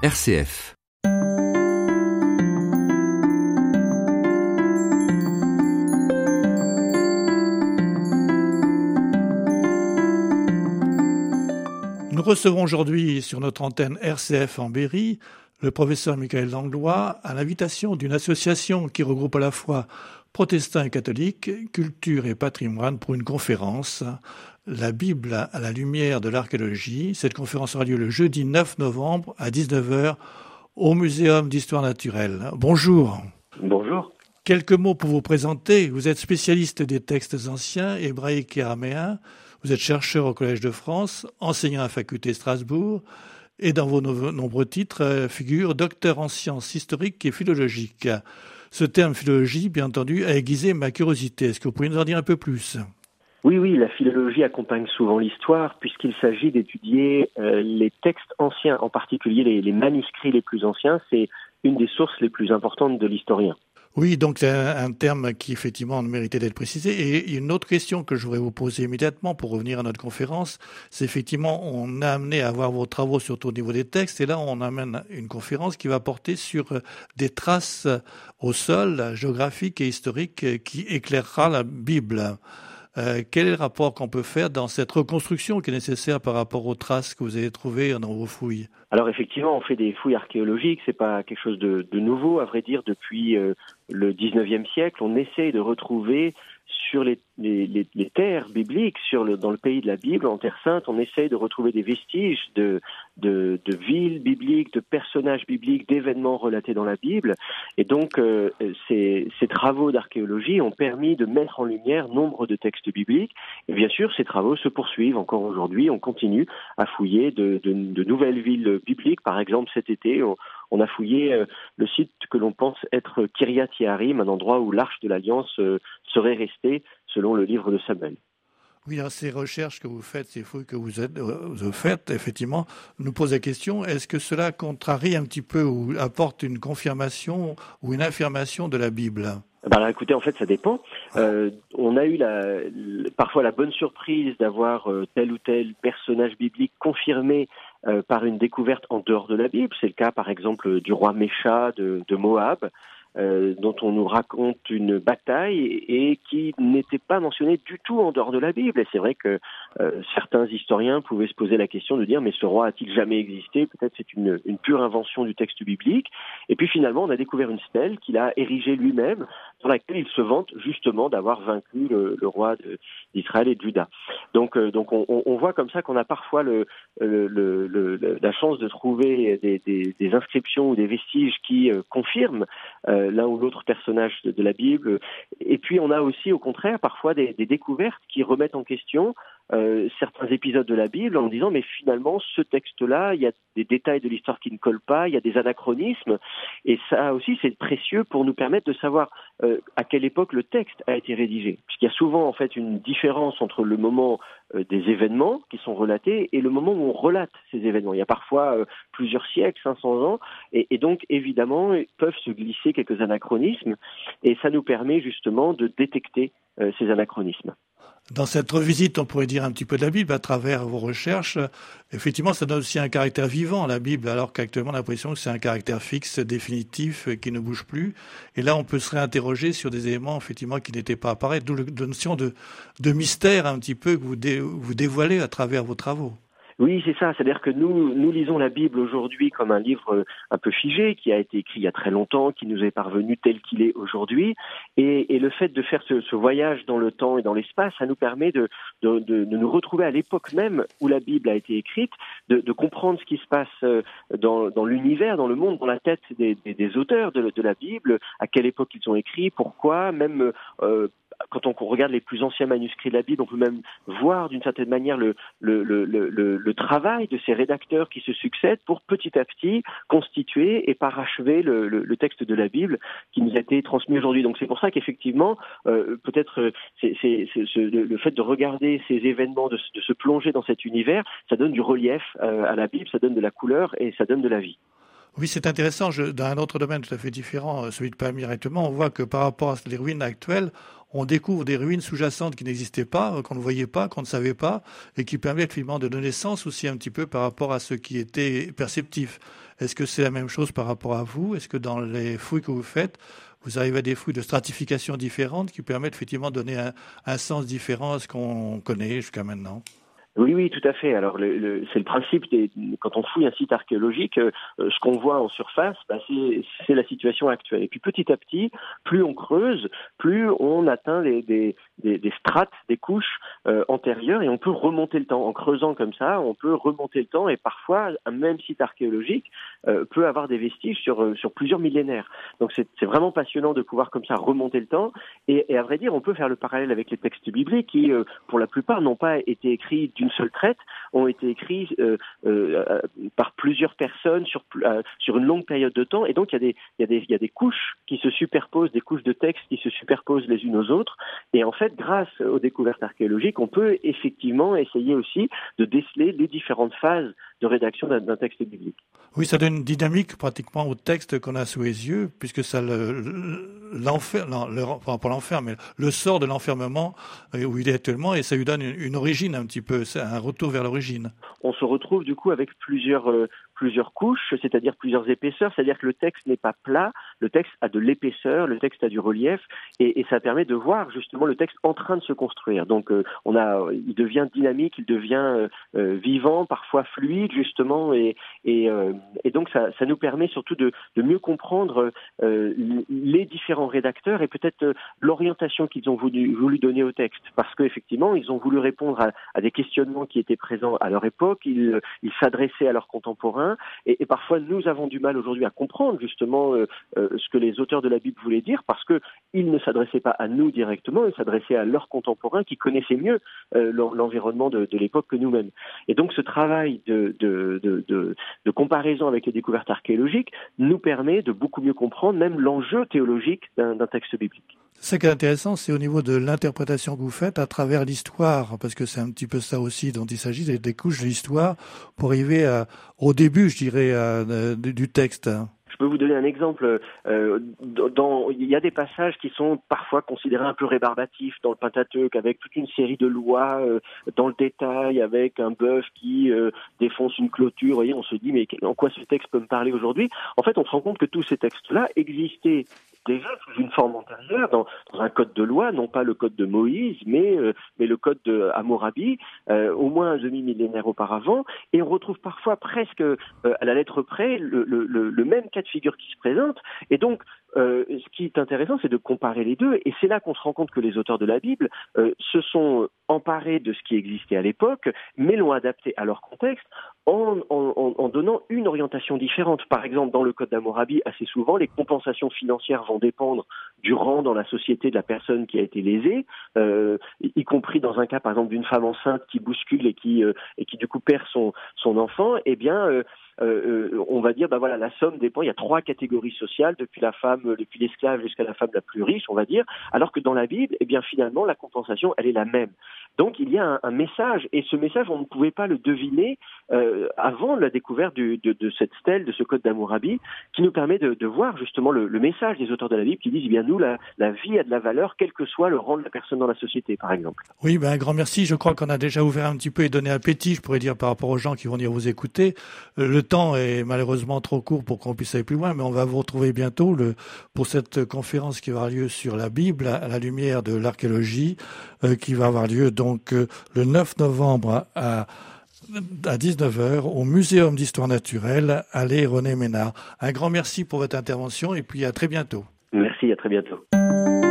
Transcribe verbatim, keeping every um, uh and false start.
R C F. Nous recevons aujourd'hui sur notre antenne R C F en Berry le professeur Michael Langlois à l'invitation d'une association qui regroupe à la fois protestants et catholiques, culture et patrimoine pour une conférence, la Bible à la lumière de l'archéologie. Cette conférence aura lieu le jeudi neuf novembre à dix-neuf heures au Muséum d'Histoire naturelle. Bonjour. Bonjour. Quelques mots pour vous présenter. Vous êtes spécialiste des textes anciens, hébraïques et araméens. Vous êtes chercheur au Collège de France, enseignant à la faculté Strasbourg, et dans vos no- nombreux titres euh, figure docteur en sciences historiques et philologiques. Ce terme philologie, bien entendu, a aiguisé ma curiosité. Est-ce que vous pourriez nous en dire un peu plus ? Oui, oui, la philologie accompagne souvent l'histoire puisqu'il s'agit d'étudier euh, les textes anciens, en particulier les, les manuscrits les plus anciens. C'est une des sources les plus importantes de l'historien. Oui, donc c'est un, un terme qui effectivement méritait d'être précisé. Et une autre question que je voudrais vous poser immédiatement pour revenir à notre conférence, c'est effectivement, on a amené à voir vos travaux surtout au niveau des textes, et là on amène une conférence qui va porter sur des traces au sol, géographiques et historiques, qui éclairera la Bible. Euh, quel est le rapport qu'on peut faire dans cette reconstruction qui est nécessaire par rapport aux traces que vous avez trouvées dans vos fouilles ? Alors effectivement, on fait des fouilles archéologiques, c'est pas quelque chose de, de nouveau, à vrai dire, depuis euh, le dix-neuvième siècle. On essaye de retrouver sur les, les, les, les terres bibliques, sur le, dans le pays de la Bible, en Terre Sainte, on essaye de retrouver des vestiges de, de, de villes bibliques, de personnages bibliques, d'événements relatés dans la Bible. Et donc, euh, ces, ces travaux d'archéologie ont permis de mettre en lumière nombre de textes bibliques. Et bien sûr, ces travaux se poursuivent encore aujourd'hui. On continue à fouiller de, de, de nouvelles villes bibliques. Par exemple, cet été, on, on a fouillé euh, le site que l'on pense être Kiryat Yearim, un endroit où l'Arche de l'Alliance euh, serait restée, selon le livre de Samuel. Oui, alors ces recherches que vous faites, ces fouilles que vous, êtes, vous faites, effectivement, nous pose la question, est-ce que cela contrarie un petit peu ou apporte une confirmation ou une affirmation de la Bible ? Ben alors, écoutez, en fait, ça dépend. Euh, on a eu la, parfois la bonne surprise d'avoir euh, tel ou tel personnage biblique confirmé euh, par une découverte en dehors de la Bible. C'est le cas, par exemple, du roi Mécha de, de Moab, euh, dont on nous raconte une bataille et, et qui n'était pas mentionnée du tout en dehors de la Bible. Et c'est vrai que euh, certains historiens pouvaient se poser la question de dire mais ce roi a-t-il jamais existé ? Peut-être c'est une, une pure invention du texte biblique. Et puis finalement, on a découvert une stèle qu'il a érigée lui-même, dans laquelle il se vante justement d'avoir vaincu le, le roi de, d'Israël et de Juda. Donc, euh, donc on, on voit comme ça qu'on a parfois le, le, le, le, la chance de trouver des, des, des inscriptions ou des vestiges qui euh, confirment euh, l'un ou l'autre personnage de, de la Bible. Et puis on a aussi au contraire parfois des, des découvertes qui remettent en question Euh, certains épisodes de la Bible en disant mais finalement ce texte-là, il y a des détails de l'histoire qui ne collent pas, il y a des anachronismes et ça aussi c'est précieux pour nous permettre de savoir euh, à quelle époque le texte a été rédigé. Puisqu'il y a souvent en fait une différence entre le moment euh, des événements qui sont relatés et le moment où on relate ces événements. Il y a parfois euh, plusieurs siècles, cinq cents ans et, et donc évidemment peuvent se glisser quelques anachronismes et ça nous permet justement de détecter euh, ces anachronismes. Dans cette revisite, on pourrait dire un petit peu de la Bible à travers vos recherches. Effectivement, ça donne aussi un caractère vivant à la Bible, alors qu'actuellement, on a l'impression que c'est un caractère fixe, définitif, qui ne bouge plus. Et là, on peut se réinterroger sur des éléments, effectivement, qui n'étaient pas apparaître, d'où la notion de, de mystère un petit peu que vous, dé, vous dévoilez à travers vos travaux. Oui, c'est ça. C'est-à-dire que nous, nous lisons la Bible aujourd'hui comme un livre un peu figé, qui a été écrit il y a très longtemps, qui nous est parvenu tel qu'il est aujourd'hui. Et, et le fait de faire ce, ce voyage dans le temps et dans l'espace, ça nous permet de, de, de, de nous retrouver à l'époque même où la Bible a été écrite, de, de comprendre ce qui se passe dans, dans l'univers, dans le monde, dans la tête des, des, des auteurs de, de la Bible, à quelle époque ils ont écrit, pourquoi, même euh, quand on regarde les plus anciens manuscrits de la Bible, on peut même voir d'une certaine manière le, le, le, le, le travail de ces rédacteurs qui se succèdent pour petit à petit constituer et parachever le, le, le texte de la Bible qui nous a été transmis aujourd'hui. Donc c'est pour ça qu'effectivement, euh, peut-être c'est, c'est, c'est, c'est, le fait de regarder ces événements, de, de se plonger dans cet univers, ça donne du relief euh, à la Bible, ça donne de la couleur et ça donne de la vie. Oui, c'est intéressant. Je, dans un autre domaine tout à fait différent, celui de Palmyre actuellement, on voit que par rapport à les ruines actuelles, on découvre des ruines sous-jacentes qui n'existaient pas, qu'on ne voyait pas, qu'on ne savait pas, et qui permettent finalement de donner sens aussi un petit peu par rapport à ce qui était perceptif. Est-ce que c'est la même chose par rapport à vous? Est-ce que dans les fouilles que vous faites, vous arrivez à des fouilles de stratification différentes qui permettent effectivement de donner un, un sens différent à ce qu'on connaît jusqu'à maintenant? Oui, oui, tout à fait. Alors, le, le, c'est le principe des, quand on fouille un site archéologique, euh, ce qu'on voit en surface, bah, c'est, c'est la situation actuelle. Et puis, petit à petit, plus on creuse, plus on atteint les, des, des, des strates, des couches euh, antérieures, et on peut remonter le temps. En creusant comme ça, on peut remonter le temps, et parfois, un même site archéologique euh, peut avoir des vestiges sur, sur plusieurs millénaires. Donc, c'est, c'est vraiment passionnant de pouvoir comme ça remonter le temps. Et, et à vrai dire, on peut faire le parallèle avec les textes bibliques qui, euh, pour la plupart, n'ont pas été écrits d'une seule traite, ont été écrits euh, euh, par plusieurs personnes sur, euh, sur une longue période de temps, et donc il y a des, il y a des, il y a des couches qui se superposent, des couches de textes qui se superposent les unes aux autres, et en fait, grâce aux découvertes archéologiques, on peut effectivement essayer aussi de déceler les différentes phases de rédaction d'un, d'un texte biblique. Oui, ça donne une dynamique pratiquement au texte qu'on a sous les yeux, puisque ça le, l'enfer, non, le, enfin, pas l'enfer, mais le sort de l'enfermement où il est actuellement, et ça lui donne une, une origine un petit peu, c'est un retour vers l'origine. On se retrouve du coup avec plusieurs euh, plusieurs couches, c'est-à-dire plusieurs épaisseurs, c'est-à-dire que le texte n'est pas plat, le texte a de l'épaisseur, le texte a du relief, et, et ça permet de voir justement le texte en train de se construire. Donc euh, on a, il devient dynamique, il devient euh, vivant, parfois fluide justement, et et, euh, et donc ça, ça nous permet surtout de, de mieux comprendre euh, les différents rédacteurs et peut-être euh, l'orientation qu'ils ont voulu, voulu donner au texte, parce qu'effectivement ils ont voulu répondre à, à des questionnements qui étaient présents à leur époque, ils, ils s'adressaient à leurs contemporains. Et, et parfois, nous avons du mal aujourd'hui à comprendre justement euh, euh, ce que les auteurs de la Bible voulaient dire, parce que ils ne s'adressaient pas à nous directement, ils s'adressaient à leurs contemporains qui connaissaient mieux euh, l'environnement de, de l'époque que nous-mêmes. Et donc, ce travail de, de, de, de, de comparaison avec les découvertes archéologiques nous permet de beaucoup mieux comprendre même l'enjeu théologique d'un, d'un texte biblique. Ce qui est intéressant, c'est au niveau de l'interprétation que vous faites à travers l'histoire, parce que c'est un petit peu ça aussi dont il s'agit, des, des couches de l'histoire, pour arriver à, au début, je dirais, à, à, du texte. Je peux vous donner un exemple. Euh, dans, il y a des passages qui sont parfois considérés un peu rébarbatifs dans le Pentateuque, avec toute une série de lois euh, dans le détail, avec un bœuf qui euh, défonce une clôture. Vous voyez, on se dit, mais en quoi ce texte peut me parler aujourd'hui? En fait, on se rend compte que tous ces textes-là existaient déjà sous une forme antérieure, dans, dans un code de loi, non pas le code de Moïse, mais, euh, mais le code de Hammurabi, euh, au moins un demi-millénaire auparavant, et on retrouve parfois presque euh, à la lettre près le, le, le, le même cas de figure qui se présente, et donc euh, ce qui est intéressant, c'est de comparer les deux, et c'est là qu'on se rend compte que les auteurs de la Bible euh, se sont emparés de ce qui existait à l'époque, mais l'ont adapté à leur contexte, en, en, en donnant une orientation différente. Par exemple, dans le code d'Hammurabi, assez souvent, les compensations financières vont dépendre du rang dans la société de la personne qui a été lésée, euh, y compris dans un cas, par exemple, d'une femme enceinte qui bouscule et qui, euh, et qui du coup perd son, son enfant, eh bien, euh, Euh, on va dire, ben voilà, la somme dépend. Il y a trois catégories sociales, depuis la femme, depuis l'esclave jusqu'à la femme la plus riche, on va dire. Alors que dans la Bible, eh bien finalement, la compensation, elle est la même. Donc il y a un, un message, et ce message, on ne pouvait pas le deviner euh, avant la découverte du, de, de cette stèle, de ce code d'Hammurabi, qui nous permet de, de voir justement le, le message des auteurs de la Bible qui disent, eh bien nous, la, la vie a de la valeur, quel que soit le rang de la personne dans la société, par exemple. Oui, ben un grand merci. Je crois qu'on a déjà ouvert un petit peu et donné appétit, je pourrais dire, par rapport aux gens qui vont venir vous écouter. Le Le temps est malheureusement trop court pour qu'on puisse aller plus loin, mais on va vous retrouver bientôt le, pour cette conférence qui aura lieu sur la Bible à la lumière de l'archéologie, euh, qui va avoir lieu donc euh, le neuf novembre à, à dix-neuf heures au Muséum d'Histoire Naturelle. Allez, René Ménard. Un grand merci pour votre intervention et puis à très bientôt. Merci, à très bientôt.